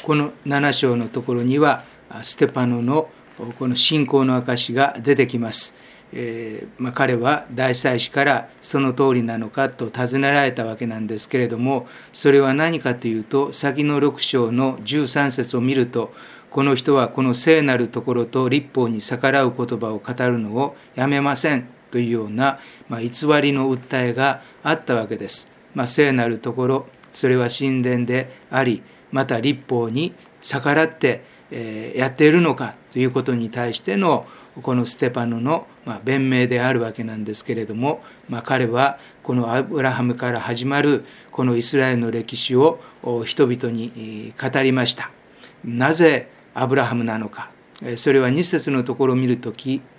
この7章のところにはステパノのこの信仰の証が出てきます。彼は大祭司からその通りなのかと尋ねられたわけなんですけれども、それは何かというと、先の6章の13節を見ると、この人はこの聖なるところと律法に逆らう言葉を語るのをやめませんというような、偽りの訴えがあったわけです。聖なるところ、それは神殿であり、また律法に逆らってやっているのかということに対してのこのステパノの弁明であるわけなんですけれども、彼はこのアブラハムから始まるこのイスラエルの歴史を人々に語りました。なぜアブラハムなのか、それは2節のところを見ると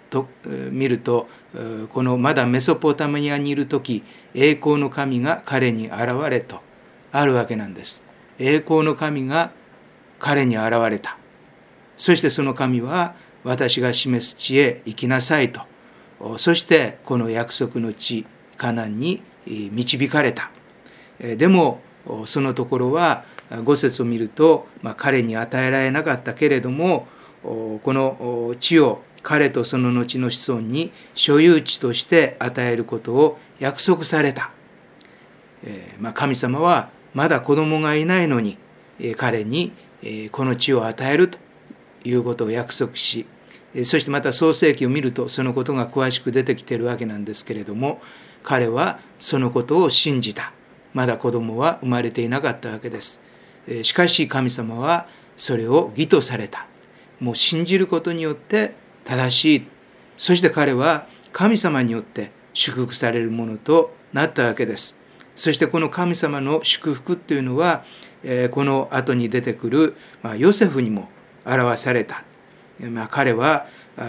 このまだメソポタミアにいるとき、栄光の神が彼に現れとあるわけなんです。栄光の神が彼に現れた。そしてその神は、私が示す地へ行きなさいと。そしてこの約束の地カナンに導かれた。でもそのところは5節を見ると、彼に与えられなかったけれども、この地を彼とその後の子孫に所有地として与えることを約束された。神様はまだ子供がいないのに彼にこの地を与えるということを約束し、そしてまた創世記を見るとそのことが詳しく出てきているわけなんですけれども、彼はそのことを信じた。まだ子供は生まれていなかったわけです。しかし神様はそれを義とされた。もう信じることによって正しい。そして彼は神様によって祝福されるものとなったわけです。そしてこの神様の祝福っていうのは、この後に出てくるヨセフにも表された。彼は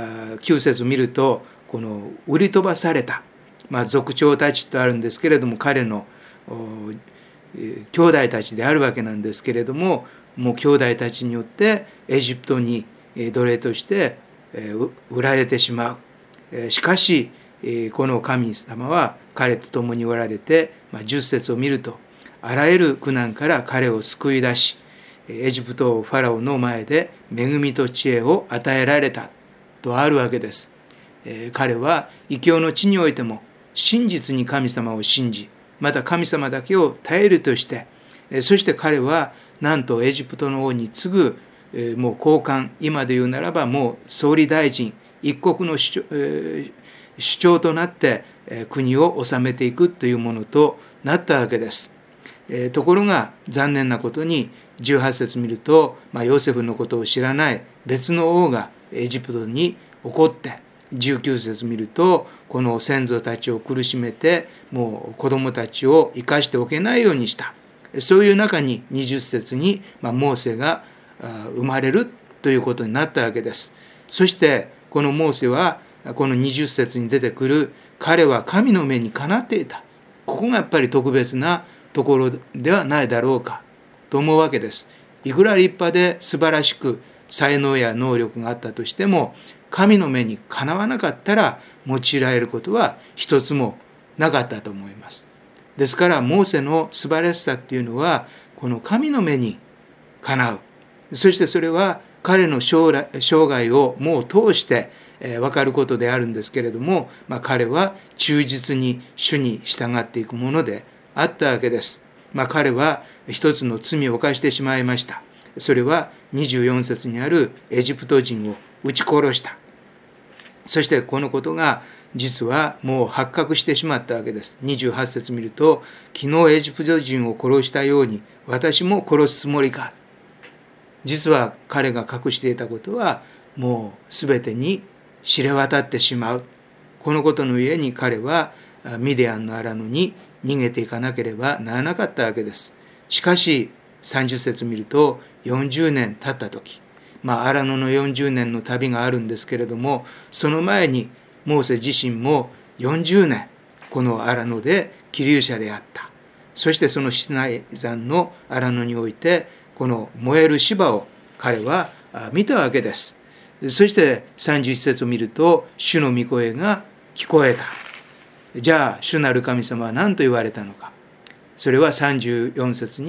9節を見ると、この売り飛ばされた、族長たちとあるんですけれども、彼の兄弟たちであるわけなんですけれども、もう兄弟たちによってエジプトに奴隷として売られてしまう。しかしこの神様は彼と共におられて、10節を見ると、あらゆる苦難から彼を救い出し、エジプトファラオの前で恵みと知恵を与えられたとあるわけです。彼は異教の地においても真実に神様を信じ、また神様だけを頼るとして、そして彼はなんとエジプトの王に次ぐもう高官、今で言うならばもう総理大臣、一国の首長となって国を治めていくというものとなったわけです。ところが残念なことに18節見ると、ヨセフのことを知らない別の王がエジプトに起こって、19節見ると、この先祖たちを苦しめて、もう子供たちを生かしておけないようにした。そういう中に20節にモーセが生まれるということになったわけです。そしてこのモーセはこの20節に出てくる、彼は神の目にかなっていた。ここがやっぱり特別なところではないだろうかと思うわけです。いくら立派で素晴らしく才能や能力があったとしても、神の目にかなわなかったら用いられることは一つもなかったと思います。ですからモーセの素晴らしさっていうのは、この神の目にかなう。そしてそれは彼の生涯をもう通して分かることであるんですけれども、彼は忠実に主に従っていくものであったわけです。彼は一つの罪を犯してしまいました。それは24節にあるエジプト人を撃ち殺した。そしてこのことが実はもう発覚してしまったわけです。28節見ると、昨日エジプト人を殺したように私も殺すつもりか。実は彼が隠していたことはもうすべてに知れ渡ってしまう。このことのゆえに彼はミディアンの荒野に逃げていかなければならなかったわけです。しかし30節見ると、40年経った時、荒野の40年の旅があるんですけれども、その前にモーセ自身も40年この荒野で起立者であった。そしてそのシナイ山の荒野においてこの燃える芝を彼は見たわけです。そして31節を見ると、主の御声が聞こえた。じゃあ主なる神様は何と言われたのか。それは34節に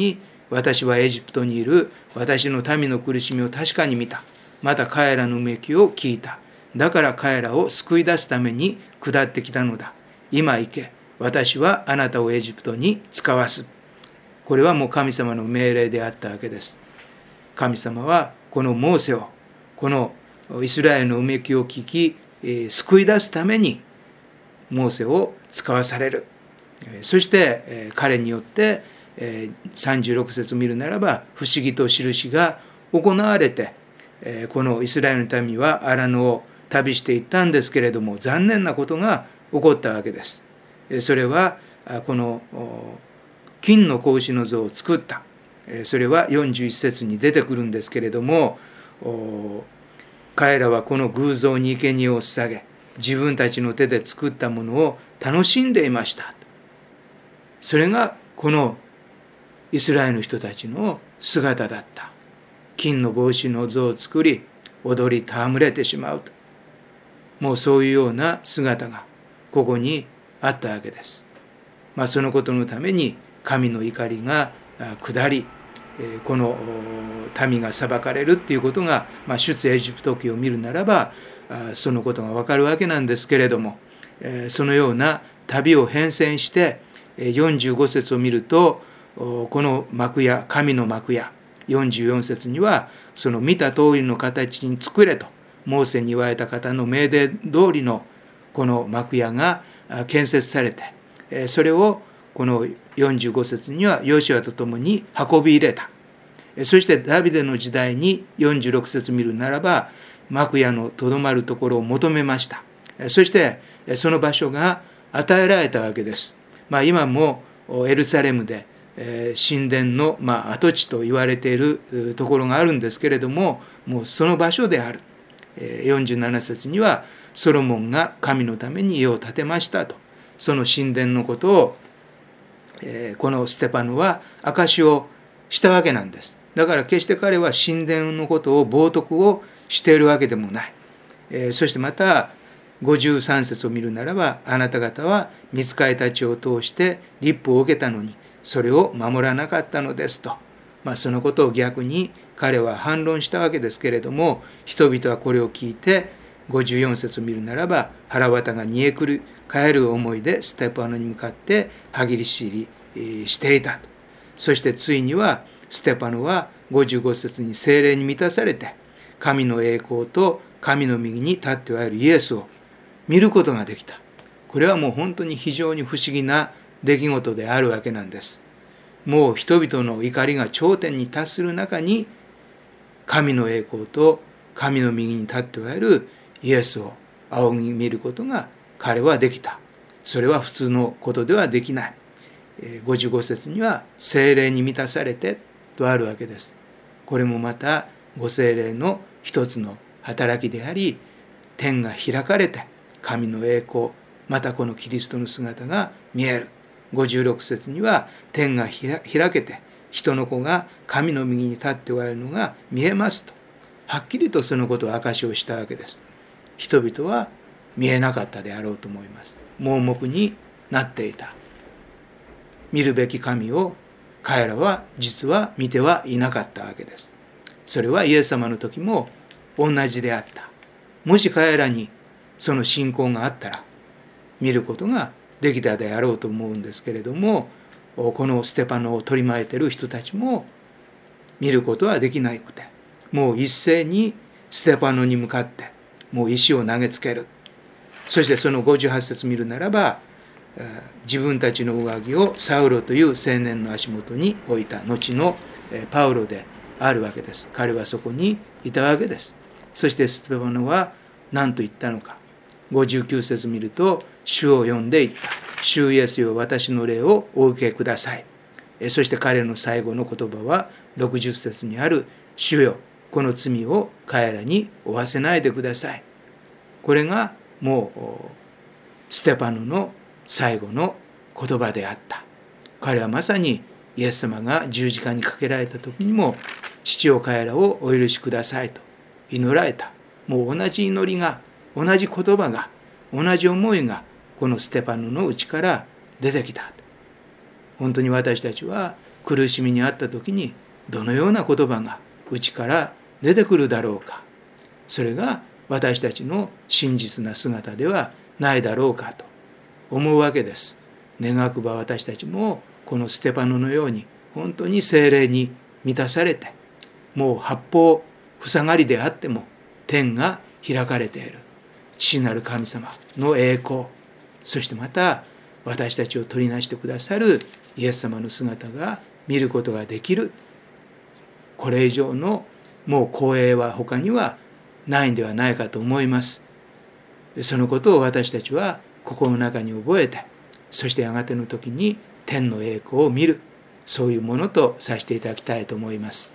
私はエジプトにいる私の民の苦しみを確かに見た。また彼らのうめきを聞いた。だから彼らを救い出すために下ってきたのだ。今行け。私はあなたをエジプトに使わす。これはもう神様の命令であったわけです。神様はこのモーセを、このイスラエルのうめきを聞き、救い出すためにモーセを使わされる。そして彼によって36節を見るならば不思議と印が行われて、このイスラエルの民はアラノを旅していったんですけれども、残念なことが起こったわけです。それはこの金の子牛の像を作った。それは41節に出てくるんですけれども、彼らはこの偶像に生贄を捧げ、自分たちの手で作ったものを楽しんでいました。それがこのイスラエルの人たちの姿だった。金の子牛の像を作り、踊り戯れてしまうと。もうそういうような姿がここにあったわけです。そのことのために神の怒りが下り、この民が裁かれるっていうことが、出エジプト記を見るならばそのことが分かるわけなんですけれども、そのような旅を変遷して45節を見ると、この幕屋、神の幕屋、44節にはその見た通りの形に作れとモーセに言われた方の命令通りのこの幕屋が建設されて、それをこの45節にはヨシュアと共に運び入れた。そしてダビデの時代に46節見るならば幕屋のとどまるところを求めました。そしてその場所が与えられたわけです。今もエルサレムで神殿の跡地と言われているところがあるんですけれども、もうその場所である。47節にはソロモンが神のために家を建てましたと、その神殿のことをこのステパノは証しをしたわけなんです。だから決して彼は神殿のことを冒涜をしているわけでもない。そしてまた53節を見るならば、あなた方は御使いたちを通して律法を受けたのにそれを守らなかったのですと、そのことを逆に彼は反論したわけですけれども、人々はこれを聞いて54節を見るならば腹渡が煮えくる帰る思いでステパノに向かって歯切り知りしていたと。そしてついにはステパノは55節に聖霊に満たされて神の栄光と神の右に立っておられるイエスを見ることができた。これはもう本当に非常に不思議な出来事であるわけなんです。もう人々の怒りが頂点に達する中に神の栄光と神の右に立っておられるイエスを仰ぎ見ることが彼はできた。それは普通のことではできない。55節には聖霊に満たされてとあるわけです。これもまたご聖霊の一つの働きであり、天が開かれて神の栄光、またこのキリストの姿が見える。56節には天が開けて人の子が神の右に立っておられるのが見えますと、はっきりとそのことを証しをしたわけです。人々は見えなかったであろうと思います。盲目になっていた。見るべき神を彼らは実は見てはいなかったわけです。それはイエス様の時も同じであった。もし彼らにその信仰があったら見ることができたであろうと思うんですけれども、このステパノを取り巻いている人たちも見ることはできなくて、もう一斉にステパノに向かってもう石を投げつける。そしてその58節見るならば、自分たちの上着をサウロという青年の足元に置いた後のパウロであるわけです。彼はそこにいたわけです。そしてステパノは何と言ったのか。59節見ると、主を呼んで言った。主イエスよ、私の霊をお受けください。そして彼の最後の言葉は60節にある、主よ、この罪を彼らに負わせないでください。これがもうステパノの最後の言葉であった。彼はまさにイエス様が十字架にかけられた時にも、父を彼らをお許しくださいと祈られた。もう同じ祈りが、同じ言葉が、同じ思いがこのステパノの内から出てきた。本当に私たちは苦しみにあった時にどのような言葉が内から出てくるだろうか。それが私たちの真実な姿ではないだろうかと思うわけです。願くば私たちもこのステパノのように本当に聖霊に満たされて、もう八方塞がりであっても天が開かれている父なる神様の栄光、そしてまた私たちを取りなしてくださるイエス様の姿が見ることができる。これ以上のもう光栄は他にはないんではないかと思います。そのことを私たちは心の中に覚えて、そしてやがての時に天の栄光を見る、そういうものとさせていただきたいと思います。